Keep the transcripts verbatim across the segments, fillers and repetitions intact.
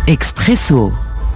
إكسبريسو.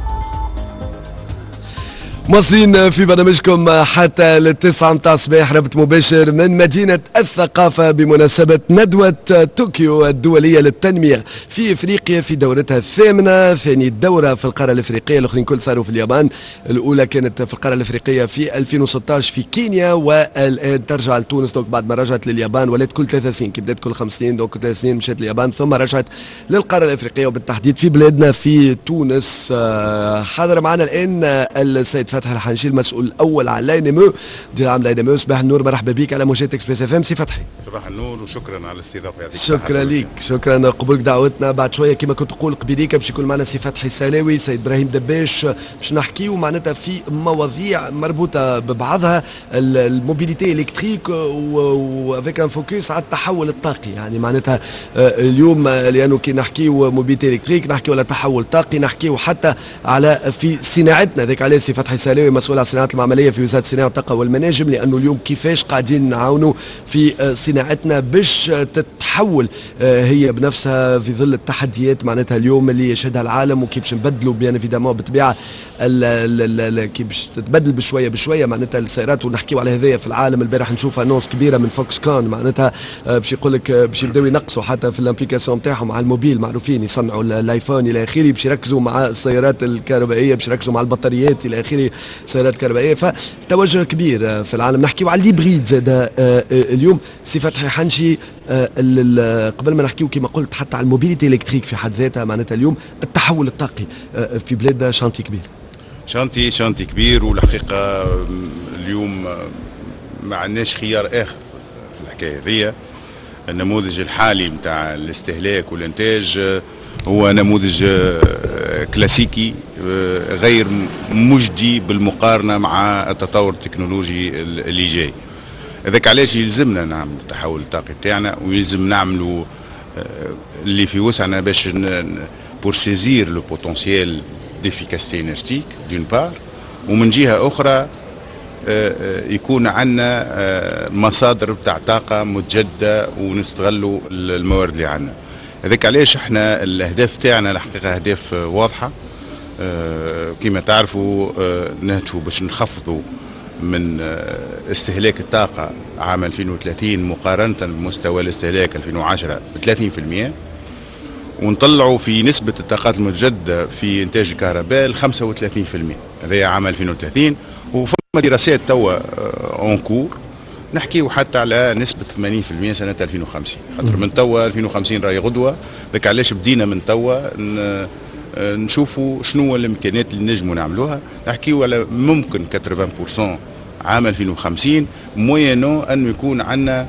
مواصلين في برنامجكم حتى للتسعة متاع الصباح، ربط مباشر من مدينة الثقافة بمناسبة ندوة طوكيو الدولية للتنمية في افريقيا في دورتها الثامنة، ثاني دورة في القارة الافريقية، الاخرين كل صاروا في اليابان. الاولى كانت في القارة الافريقية في ألفين وستة عشر في كينيا، والان ترجع لتونس. دونك بعد ما رجعت لليابان ولات كل ثلاث سنين، كي بدات كل خمس سنين دونك ثلاث سنين مشات لليابان ثم رجعت للقارة الافريقية وبالتحديد في بلادنا في تونس. حاضر معنا الان السيد فتحي الحنشي المسؤول الاول على لاينمو، مدير عام لاينمو. صباح النور، مرحبا بك على موجات اكسبريس اف ام سي فتحي. صباح النور وشكرا على الاستضافه. شكرا ليك، شكرا قبولك دعوتنا. بعد شويه كما كنت تقول قبيليك باش يكون معنا سي فتحي سلاوي، سيد ابراهيم دباش، باش نحكيو معناتها في مواضيع مربوطه ببعضها، الموبيليتي الكتريك وافيك ان فوكس على التحول الطاقي. يعني معناتها اليوم لانه كي نحكيو موبيليتي الكتريك نحكيو على تحول طاقي، نحكيو حتى على في صناعتنا. ذاك عليه سي فتحي سلاوي مسؤول على الصناعات المعمليه في وزاره الصناعه والطاقه والمناجم، لانه اليوم كيفاش قاعدين نعاونوا في صناعتنا باش تتحول هي بنفسها في ظل التحديات معناتها اليوم اللي يشهدها العالم، وكيف باش نبدلوا بيان ايفيدامون بالطبيعه كيف باش تتبدل بشويه بشويه معناتها السيارات. ونحكيو على هذايا في العالم. البارح نشوف انونس كبيره من فوكس كون معناتها باش يقول لك باش يبداو ينقصوا حتى في الامبليكاسيون نتاعهم على الموبيل، معروفين يصنعوا الايفون الى اخره، باش يركزوا مع السيارات الكهربائيه، باش يركزوا مع البطاريات الى اخره، سيارات كهربائيه. فتوجه كبير في العالم. نحكيو على الليبريد زاد اليوم سي فتحي حنشي. قبل ما نحكيو كما قلت حتى على الموبيليتي الكتريك في حد ذاتها معناتها اليوم التحول الطاقي في بلادنا شانتي كبير. شانتي شانتي كبير، والحقيقه اليوم ما عندناش خيار اخر في الحكايه هذيا. النموذج الحالي نتاع الاستهلاك والانتاج هو نموذج كلاسيكي غير مجدي بالمقارنه مع التطور التكنولوجي اللي جاي. هذاك علاش يلزمنا نعمل التحول الطاقي تاعنا، ويلزم نعملوا اللي في وسعنا باش بور سيزير لو بوتونسييل ديفيكاسيتي انرجيتيك دون بار، ومن جهه اخرى يكون عندنا مصادر بتاع طاقه متجدده ونستغلوا الموارد اللي عندنا. هذاك علاش احنا الاهداف تاعنا الحقيقه اهداف واضحه. كما تعرفوا نهدفوا باش نخفضوا من استهلاك الطاقه عام ألفين وثلاثين مقارنه بمستوى الاستهلاك ألفين وعشرة ب ثلاثين بالمئة، ونطلعوا في نسبه الطاقات المتجدده في انتاج الكهرباء ل خمسة وثلاثين بالمئة. هذا عام ألفين وثلاثين، وفما دراسات توا اون كور نحكيو حتى على نسبة ثمانين بالمئة سنة ألفين وخمسين، خاطر من توا ألفين وخمسين راهي غدوة. ذاك علاش بدينا من توا نشوفوا شنو الامكانيات اللي نجموا نعملوها. نحكيو على ممكن ثمانين بالمئة عام ألفين وخمسين، موينو انه يكون عندنا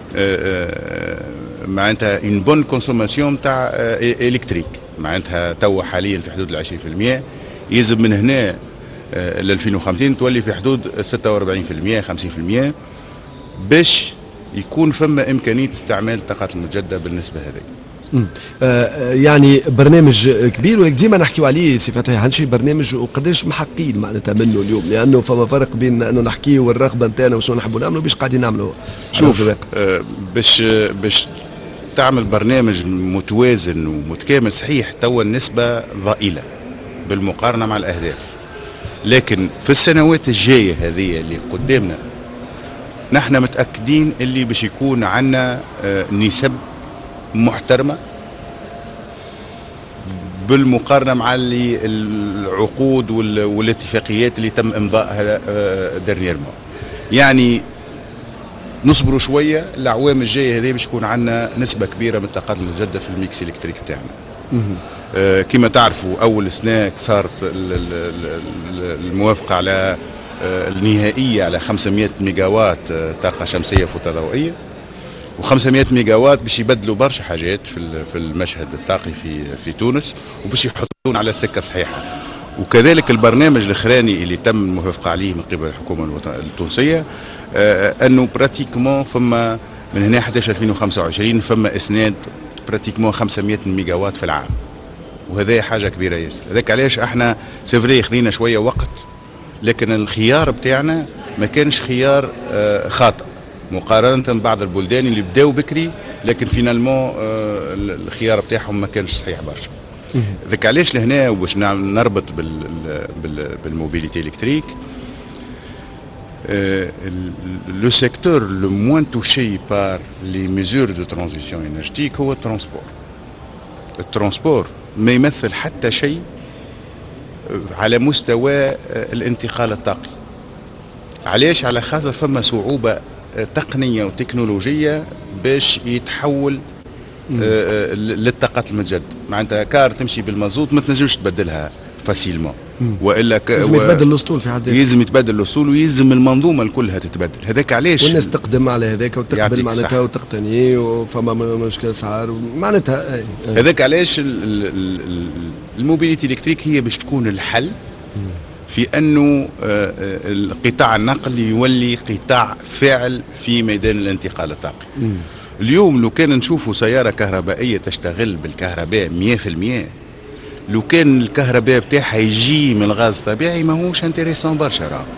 معناتها اون بون كونسوماسيون تاع الكتريك، معناتها توا حاليا في حدود عشرين بالمئة، يلزم من هنا ل ألفين وخمسين تولي في حدود ستة وأربعين بالمئة خمسين بالمئة باش يكون فما امكانيه استعمال الطاقات المتجدده بالنسبه هذه. آه يعني برنامج كبير، ولك ديما نحكيو عليه سي فتحي حنشي برنامج، وقداش محقين معناتها منه اليوم، لانه فما فرق بين انه نحكيو والرغبه نتاعنا وشنو نحبوا نعملوا باش قاعدين نعملوا. شوف آه باش باش تعمل برنامج متوازن ومتكامل، صحيح توا النسبه ضئيله بالمقارنه مع الاهداف، لكن في السنوات الجايه هذه اللي قدامنا نحن متاكدين اللي باش يكون عندنا نسب محترمه بالمقارنه مع اللي العقود والاتفاقيات اللي تم امضائها ديرنييرمون. يعني نصبروا شويه، الاعوام الجايه هذه باش يكون عندنا نسبه كبيره من الطاقات المتجدده في الميكس الكتريك تاعنا. آه كما تعرفوا اول سنه صارت الموافقه على آه النهائيه على خمسمئة ميجاوات آه طاقه شمسيه فوتوضوئيه، وخمسمئة ميجاوات باش يبدلوا برشا حاجات في في المشهد الطاقي في في تونس، وباش يحطونا على السكه الصحيحه. وكذلك البرنامج الاخراني اللي تم الموافقه عليه من قبل الحكومه التونسيه آه انه براتيكمون فما من هنا حتى ألفين وخمسة وعشرين فما اسناد براتيكمون خمسمئة ميجاوات في العام، وهذا حاجه كبيره ياسر. هذاك علاش احنا سيفري خذينا شويه وقت، لكن الخيار بتاعنا ما كانش خيار آه خاطئ مقارنه ببعض البلدان اللي بداوا بكري، لكن فينالمون آه الخيار بتاعهم ما كانش صحيح برشا. ذاك علاش لهنا باش نربط بال بال بالموبيليتي الكتريك. le secteur le moins touché par les mesures de transition énergétique هو الترانسبور. الترانسبور ما يمثل حتى شيء على مستوى الانتقال الطاقي. علاش؟ على خاطر فما صعوبة تقنية وتكنولوجية باش يتحول آه للطاقات المتجددة. معناتها كار تمشي بالمازوت ما تنجمش تبدلها فاسيلمون، والا ك... لازم يتبدل الاسطول في حد يلزم يتبدل الاسطول ويلزم المنظومه كلها تتبدل. هذاك علاش والناس تقدم على هذاك وتقبل معناتها وتقتني وفما مشكل اسعار معناتها. هذاك علاش الموبيليتي الكتريك هي باش تكون الحل في انه القطاع النقل يولي قطاع فاعل في ميدان الانتقال الطاقي. اليوم لو كان نشوفوا سياره كهربائيه تشتغل بالكهرباء مية في المية، لو كان الكهرباء بتاعها يجي من الغاز الطبيعي ما هوش انتريسون برشا. راه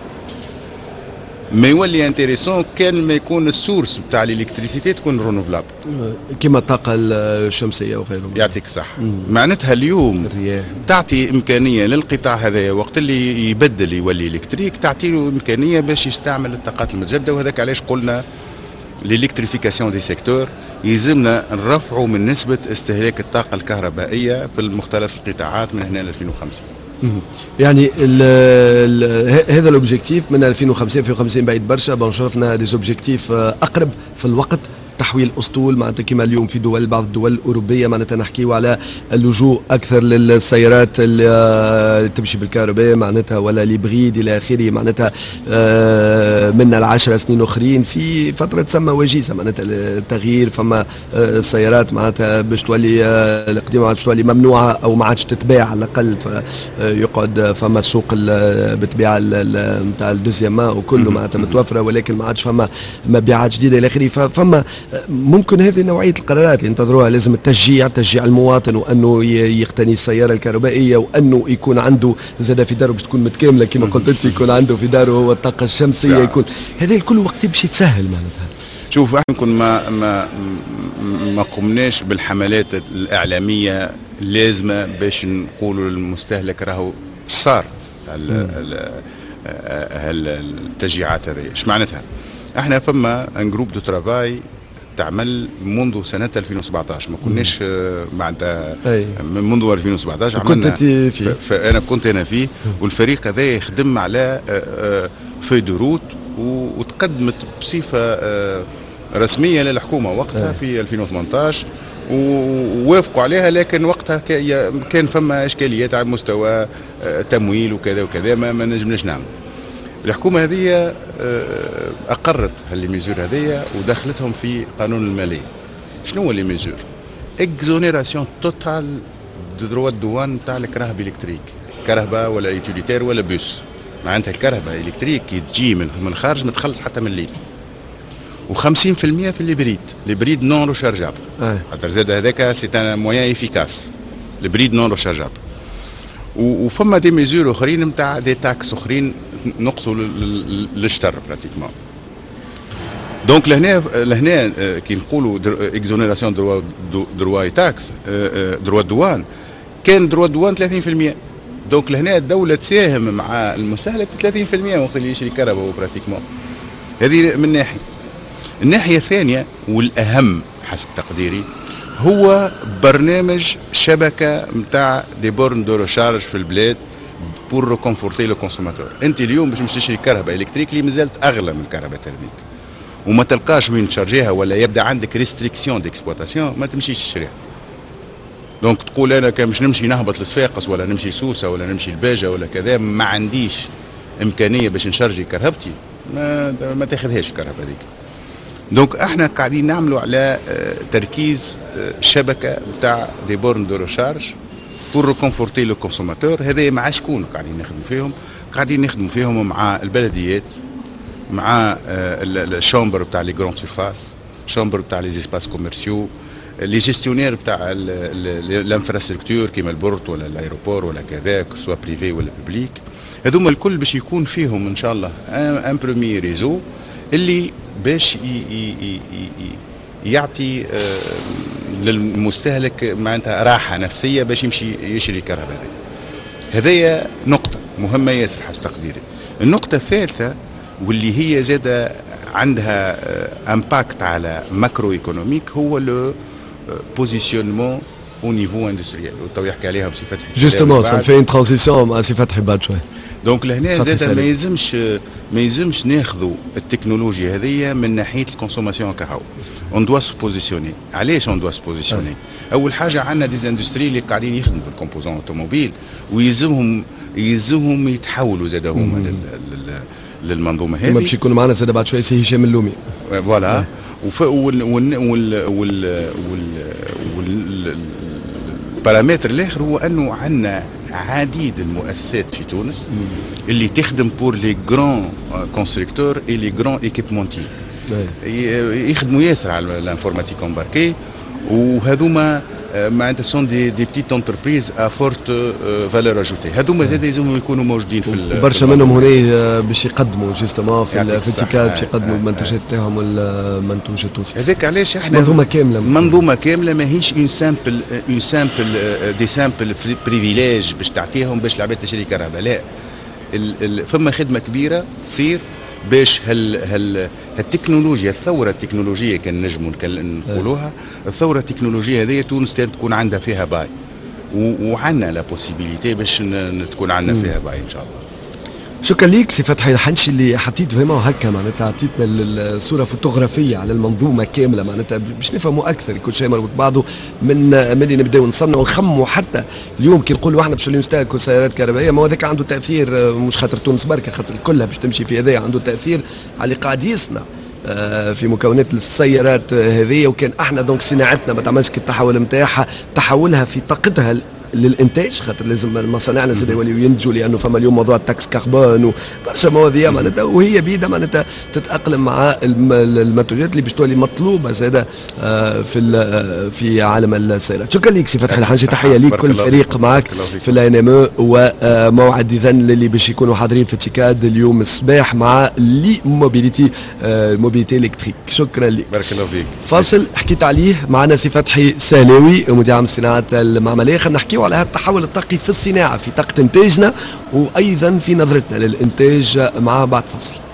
ما يولي انتريسون كان ما يكون السورس بتاع الالكتريسيتي تكون رونوفلابل كما الطاقه الشمسيه وغيرهم. يعطيك صح. معناتها اليوم الرياح تعطي امكانيه للقطاع هذا وقت اللي يبدل يولي الكتريك، تعطي له امكانيه باش يستعمل الطاقات المتجدده. وهذاك علاش قلنا الالكتريفيكاسيون دي سيكتور يلزمنا نرفعوا من نسبه استهلاك الطاقه الكهربائيه في مختلف القطاعات من هنا ل ألفين وخمسين. يعني ال ال هذا الاوبجيكتيف من ألفين وخمسين ألفين وخمسين بعيد برشا. بون شرفنا دي اوبجيكتيف اقرب في الوقت، تحويل اسطول معناتها كما اليوم في دول بعض الدول الاوروبيه معناتها نحكيو على اللجوء اكثر للسيارات اللي تمشي بالكهرباء معناتها ولا ليبريد الى اخره. معناتها من العشر سنين اخرين في فتره تسمى وجيزه معناتها التغيير. فما السيارات معناتها باش تولي القديمه باش تولي ممنوعه او ما عادش تتباع على الاقل، فيقعد فما سوق بتبيع نتاع الدوزيام وكله معناتها متوفره، ولكن ما عادش فما مبيعات جديده الى اخره. فما ممكن هذه نوعية القرارات اللي ينتظروها لازم التشجيع تشجيع المواطن وأنه يقتني السيارة الكهربائية وأنه يكون عنده زاد في داره باش تكون متكاملة كما قلت أنت، يكون عنده في داره هو الطاقة الشمسية يكون هذا الكل وقت باش يتسهل معناتها. شوف احنا كنا ما ما ما قمناش بالحملات الإعلامية اللازمة باش نقولوا للمستهلك راهو صارت التشجيعات هذه. ايش معناتها؟ احنا فما ان جروب دو ترافاي تعمل منذ سنة ألفين وسبعطاش، ما كناش معناتها منذ ألفين وسبعطاش عملنا. كنت فيه؟ فأنا كنت أنا فيه، والفريق هذا يخدم على في دو روت وتقدمت بصفة رسمية للحكومة وقتها في ألفين وثمانطاش ووافقوا عليها. لكن وقتها كان فما إشكاليات على مستوى تمويل وكذا وكذا ما, ما نجمناش نعمل. الحكومة هذه أقرت هالميزور هذه ودخلتهم في قانون المالية. شنو هو لي ميزور؟ اكزونيراسيون توتال دو دروا دوان تاع الكرهبة الكتريك، كرهبة ولا يوتيليتير ولا بوس. معناتها الكرهبة الكتريك كي تجي من من خارج ما تخلص حتى من الليل. وخمسين في المية في البريد، البريد نون ريشارجابل. خاطر زاد هذاك سي ان موان افيكاس، البريد نون ريشارجابل. وفما دي ميزور اخرين نتاع دي تاكس اخرين نقصوا للشتر براتيكمون. دونك لهنا لهنا كي نقولوا اكزونيراسيون دروا دروا تاكس دروا دوان، كان دروا دوان ثلاثين في المية. دونك لهنا الدوله تساهم مع المستهلك ثلاثين في المية وقت اللي يشري كهرباء براتيكمون. هذه من ناحيه. الناحيه الثانيه والاهم حسب تقديري هو برنامج شبكه نتاع دي بورن دو ريشارج في البلاد بور ريكونفورتي لو كونسوماتور. انت اليوم باش تشري كهرباء الكتريك اللي مازالت اغلى من الكهرباء الترميك وما تلقاش وين تشارجيها ولا يبدا عندك ريستريكسيون ديكسبلوطاسيون ما تمشيش تشريها. دونك تقول انا كان باش نمشي نهبط لصفاقس ولا نمشي سوسه ولا نمشي الباجه ولا كذا ما عنديش امكانيه باش نشارجي كهربتي ما ما تاخذهاش الكهرباء هذيك. دونك احنا قاعدين نعملوا على تركيز شبكه بتاع دي بورن دو ريشارج بور ريكونفورتي لو كونسوماتور. هذا مع شكون قاعدين نخدموا فيهم؟ قاعدين نخدموا فيهم مع البلديات، مع الشامبر بتاع لي غران سيرفاس، شامبر بتاع لي زيسباس كوميرسيو، لي جيستيونير بتاع الانفراستركتور كيما البورت ولا الايروبور ولا كذا سواء بريفي ولا ببليك. هذوما الكل باش يكون فيهم ان شاء الله ان بروميي ريزو اللي باش يعطي للمستهلك معناتها راحه نفسيه باش يمشي يشري كهرباء. هذه نقطه مهمه ياسر حسب تقديري. النقطه الثالثه واللي هي زاده عندها امباكت على ماكرو ايكونوميك هو لو بوزيشنمون او نيفو اندستريال، تو يحكي عليها بسي فتحي جوستومون سا في ترانزيسيون مع سي فتحي بعد شوي. دونك لهنا زاد ما يلزمش ما يلزمش ناخذوا التكنولوجيا هذه من ناحيه الكونسوماسيون كهو. اون دوا سو بوزيسيوني. علاش اون دوا سو بوزيسيوني؟ اول حاجه عندنا ديز اندستري اللي قاعدين يخدموا في الكومبوزون اوتوموبيل ويلزمهم يلزمهم يتحولوا زاد هما للمنظومه هذه. باش يكونوا معنا زاد بعد شوي سي هشام اللومي. فوالا وال وال وال وال وال البارامتر الاخر هو انه عندنا عديد المؤسسات في تونس اللي تخدم بور لي غران كونستركتور اي لي غران ايكيبمونتي يخدموا ياسر على الانفورماتيك امباركي وهذوما معناتها سون دي دي بتيت انتربريز ا فورت فالور اجوتي. هذوما زاد لازم يكونوا موجودين في برشا منهم هنا باش يقدموا جوستومون في في التيكات باش يقدموا المنتوجات تاعهم والمنتوج التونسي. هذاك علاش احنا منظومه كامله منظومه كامله ماهيش اون سامبل اون سامبل دي سامبل بريفيليج باش تعطيهم باش العباد تشري كهرباء. لا فما خدمه كبيره تصير باش هال هال التكنولوجيا الثوره التكنولوجيه كان نجموا نقولوها الثوره التكنولوجيه هذه تونس تكون عندها فيها باي وعندنا لا بوسيبيليتي باش تكون عندنا فيها باي ان شاء الله. شكرا ليك سي فتحي الحنشي اللي حطيت فيما هكا معناتها عطيتنا الصوره فوتوغرافيه على المنظومه كامله معناتها باش نفهموا اكثر كل شيء مربوط بعضه من ملي نبداو نصنعوا ونخموا. حتى اليوم كي نقولوا احنا باش نستهلكوا سيارات كهربائيه ما هو هذاك عنده تاثير مش خاطر تونس بركه خاطر كلها باش تمشي في هذايا عنده تاثير على اللي قاعد يصنع في مكونات السيارات هذه. وكان احنا دونك صناعتنا ما تعملش التحول نتاعها تحولها في طاقتها للانتاج خاطر لازم المصانعنا زاد يوليو ينتجوا لانه فما اليوم موضوع التاكس كربون وبرشا مواضيع معناتها وهي بيدها معناتها تتاقلم مع المنتوجات اللي باش تولي مطلوبه زاد في في عالم السيارات. شكرا لك سي فتحي الحنشي تحيه ليك كل فريق معك في الان ام او وموعد اذا اللي باش يكونوا حاضرين في تيكاد اليوم الصباح مع لي موبيليتي موبيليتي الكتريك. شكرا لك. بارك الله فيك. فاصل حكيت عليه معنا سي فتحي سالاوي مدير عام الصناعات المعمليه. خلينا نحكي على هذا التحول الطاقي في الصناعة في طاقة إنتاجنا وأيضا في نظرتنا للإنتاج مع بعد فصل.